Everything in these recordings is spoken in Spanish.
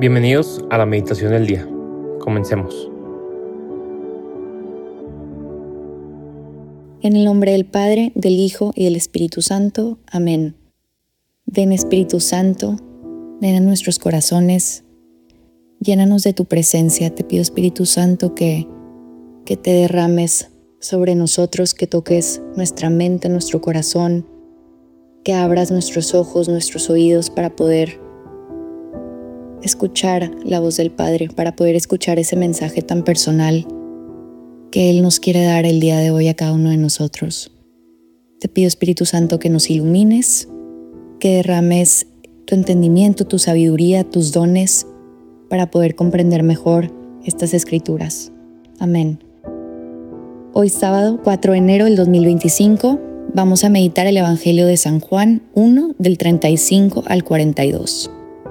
Bienvenidos a la meditación del día. Comencemos. En el nombre del Padre, del Hijo y del Espíritu Santo. Amén. Ven, Espíritu Santo, ven a nuestros corazones, llénanos de tu presencia. Te pido, Espíritu Santo, que te derrames sobre nosotros, que toques nuestra mente, nuestro corazón, que abras nuestros ojos, nuestros oídos para poder escuchar la voz del Padre, para poder escuchar ese mensaje tan personal que Él nos quiere dar el día de hoy a cada uno de nosotros. Te pido, Espíritu Santo, que nos ilumines, que derrames tu entendimiento, tu sabiduría, tus dones para poder comprender mejor estas escrituras. Amén. Hoy sábado 4 de enero del 2025 vamos a meditar el Evangelio de San Juan 1 del 35 al 42.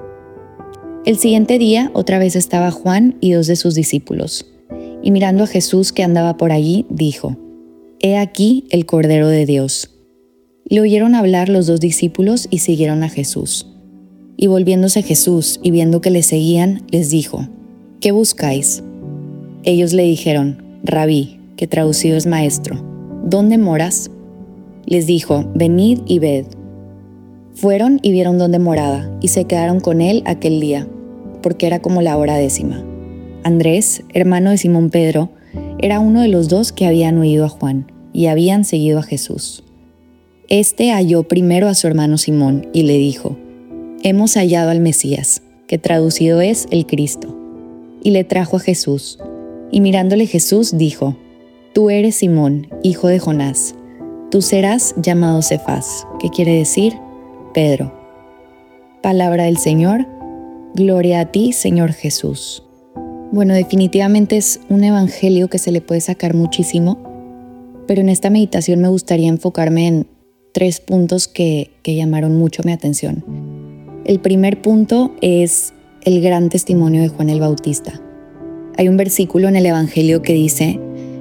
El siguiente día otra vez estaba Juan y 2 de sus discípulos, y mirando a Jesús que andaba por allí, dijo: «He aquí el Cordero de Dios». Le oyeron hablar los 2 discípulos y siguieron a Jesús. Y volviéndose Jesús y viendo que le seguían, les dijo: «¿Qué buscáis?». Ellos le dijeron: «Rabí», que traducido es maestro, «¿dónde moras?». Les dijo: «Venid y ved». Fueron y vieron dónde moraba, y se quedaron con él aquel día, porque era como la hora 10:00. Andrés, hermano de Simón Pedro, era uno de los 2 que habían oído a Juan, y habían seguido a Jesús. Este halló primero a su hermano Simón, y le dijo: «Hemos hallado al Mesías», que traducido es el Cristo. Y le trajo a Jesús. Y mirándole Jesús dijo: «Tú eres Simón, hijo de Jonás. Tú serás llamado Cefas», que quiere decir Pedro. Palabra del Señor. Gloria a ti, Señor Jesús. Bueno, definitivamente es un evangelio que se le puede sacar muchísimo, pero en esta meditación me gustaría enfocarme en 3 puntos que llamaron mucho mi atención. El primer punto es el gran testimonio de Juan el Bautista. Hay un versículo en el evangelio que dice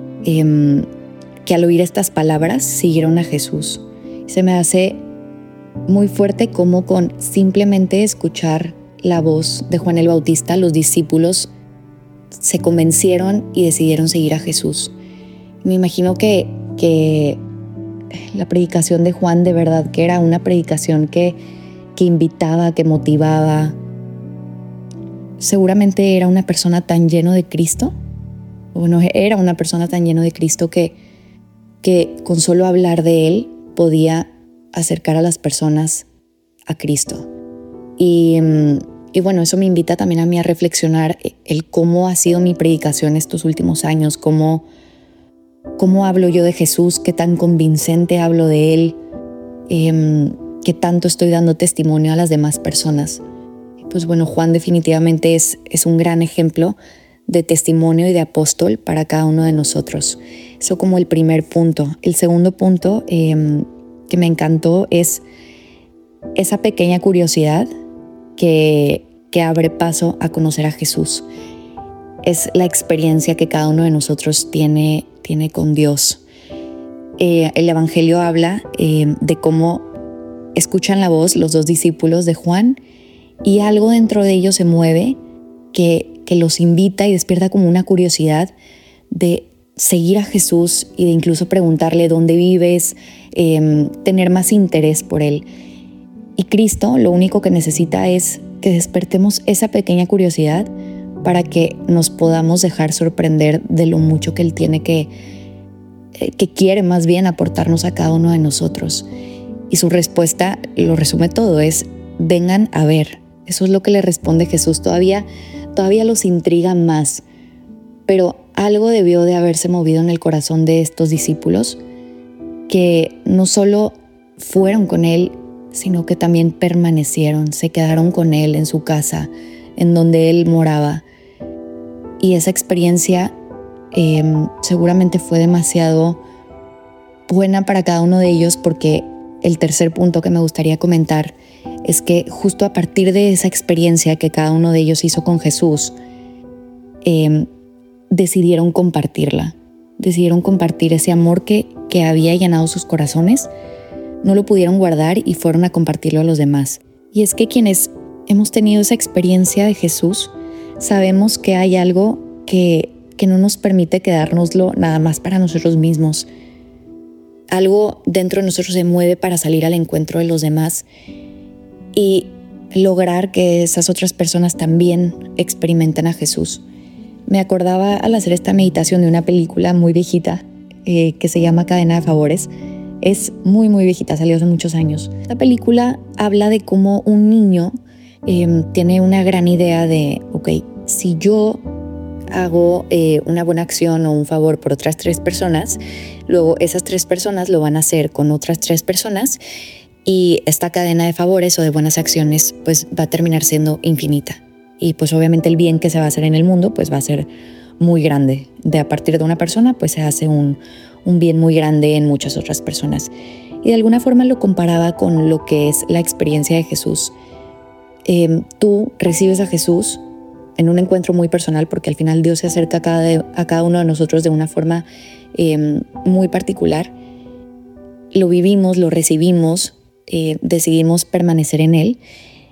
que al oír estas palabras siguieron a Jesús. Se me hace muy fuerte cómo con simplemente escuchar la voz de Juan el Bautista, los discípulos se convencieron y decidieron seguir a Jesús. Me imagino que la predicación de Juan de verdad que era una predicación que invitaba, que motivaba. Seguramente era una persona tan lleno de Cristo. Bueno, era una persona tan lleno de Cristo que con solo hablar de él podía acercar a las personas a Cristo. Y bueno, eso me invita también a mí a reflexionar el cómo ha sido mi predicación estos últimos años, cómo hablo yo de Jesús, qué tan convincente hablo de él, qué tanto estoy dando testimonio a las demás personas. Pues bueno, Juan definitivamente es un gran ejemplo de testimonio y de apóstol para cada uno de nosotros. Eso como el primer punto. El segundo punto que me encantó es esa pequeña curiosidad que abre paso a conocer a Jesús. Es la experiencia que cada uno de nosotros tiene con Dios. El Evangelio habla de cómo escuchan la voz los 2 discípulos de Juan y algo dentro de ellos se mueve que los invita y despierta como una curiosidad de seguir a Jesús y de incluso preguntarle dónde vives, tener más interés por él. Y Cristo lo único que necesita es que despertemos esa pequeña curiosidad para que nos podamos dejar sorprender de lo mucho que Él tiene que quiere más bien aportarnos a cada uno de nosotros. Y su respuesta lo resume todo, es: vengan a ver. Eso es lo que le responde Jesús. Todavía los intriga más, pero algo debió de haberse movido en el corazón de estos discípulos que no solo fueron con Él, sino que también permanecieron, se quedaron con él en su casa, en donde él moraba. Y esa experiencia seguramente fue demasiado buena para cada uno de ellos, porque el tercer punto que me gustaría comentar es que justo a partir de esa experiencia que cada uno de ellos hizo con Jesús, decidieron compartirla. Decidieron compartir ese amor que había llenado sus corazones. No lo pudieron guardar y fueron a compartirlo a los demás. Y es que quienes hemos tenido esa experiencia de Jesús, sabemos que hay algo que no nos permite quedárnoslo nada más para nosotros mismos. Algo dentro de nosotros se mueve para salir al encuentro de los demás y lograr que esas otras personas también experimenten a Jesús. Me acordaba al hacer esta meditación de una película muy viejita que se llama Cadena de Favores. Es muy viejita, salió hace muchos años. Esta película habla de cómo un niño tiene una gran idea de, si yo hago una buena acción o un favor por otras 3 personas, luego esas 3 personas lo van a hacer con otras 3 personas y esta cadena de favores o de buenas acciones pues va a terminar siendo infinita. Y pues obviamente el bien que se va a hacer en el mundo pues va a ser muy grande. A partir de una persona pues se hace un bien muy grande en muchas otras personas. Y de alguna forma lo comparaba con lo que es la experiencia de Jesús. Tú recibes a Jesús en un encuentro muy personal, porque al final Dios se acerca a cada uno de nosotros de una forma muy particular. Lo vivimos, lo recibimos, decidimos permanecer en Él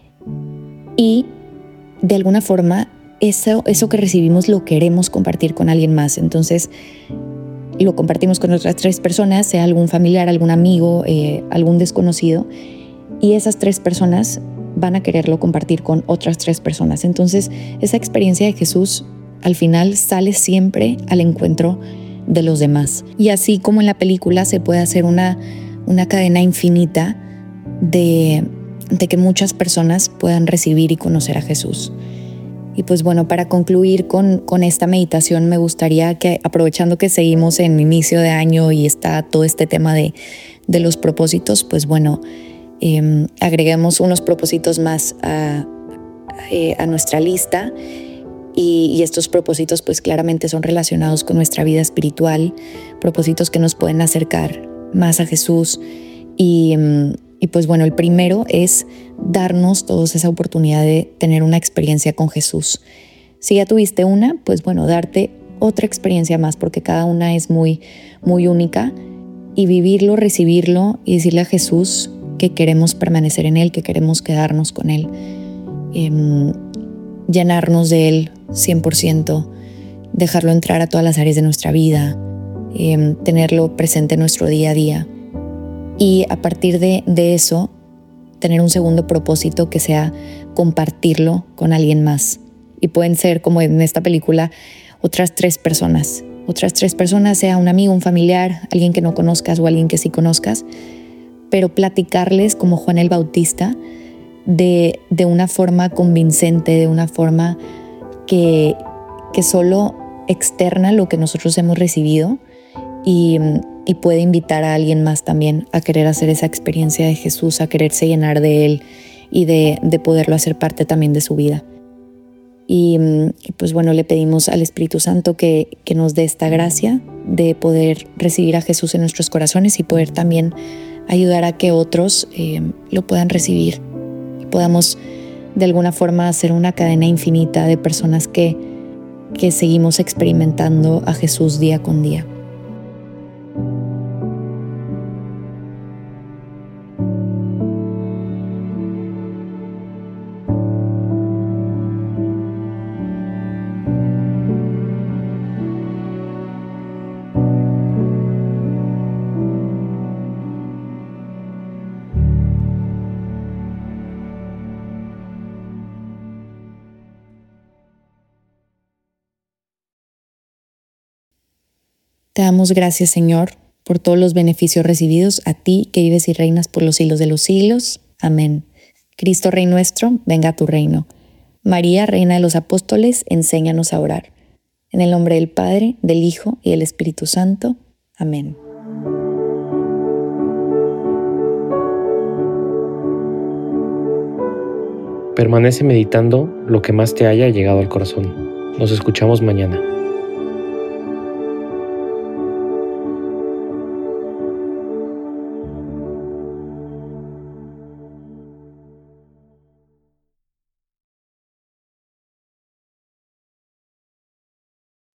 y de alguna forma eso que recibimos lo queremos compartir con alguien más. Entonces lo compartimos con otras 3 personas, sea algún familiar, algún amigo, algún desconocido, y esas 3 personas van a quererlo compartir con otras 3 personas. Entonces, esa experiencia de Jesús al final sale siempre al encuentro de los demás. Y así como en la película se puede hacer una cadena infinita de que muchas personas puedan recibir y conocer a Jesús. Y pues bueno, para concluir con esta meditación, me gustaría que, aprovechando que seguimos en inicio de año y está todo este tema de los propósitos, pues bueno, agreguemos unos propósitos más a nuestra lista y estos propósitos pues claramente son relacionados con nuestra vida espiritual, propósitos que nos pueden acercar más a Jesús y pues bueno, el primero es darnos todos esa oportunidad de tener una experiencia con Jesús. Si ya tuviste una, pues bueno, darte otra experiencia más, porque cada una es muy única, y vivirlo, recibirlo y decirle a Jesús que queremos permanecer en Él, que queremos quedarnos con Él, llenarnos de Él 100%, dejarlo entrar a todas las áreas de nuestra vida, tenerlo presente en nuestro día a día. Y a partir de eso, tener un segundo propósito que sea compartirlo con alguien más. Y pueden ser, como en esta película, otras 3 personas. Otras 3 personas, sea un amigo, un familiar, alguien que no conozcas o alguien que sí conozcas, pero platicarles como Juan el Bautista de una forma convincente, de una forma que solo externa lo que nosotros hemos recibido y puede invitar a alguien más también a querer hacer esa experiencia de Jesús, a quererse llenar de Él y de poderlo hacer parte también de su vida. Y pues bueno, le pedimos al Espíritu Santo que nos dé esta gracia de poder recibir a Jesús en nuestros corazones y poder también ayudar a que otros lo puedan recibir y podamos de alguna forma hacer una cadena infinita de personas que seguimos experimentando a Jesús día con día. Te damos gracias, Señor, por todos los beneficios recibidos, a ti que vives y reinas por los siglos de los siglos. Amén. Cristo, Rey nuestro, venga a tu reino. María, Reina de los Apóstoles, enséñanos a orar. En el nombre del Padre, del Hijo y del Espíritu Santo. Amén. Permanece meditando lo que más te haya llegado al corazón. Nos escuchamos mañana.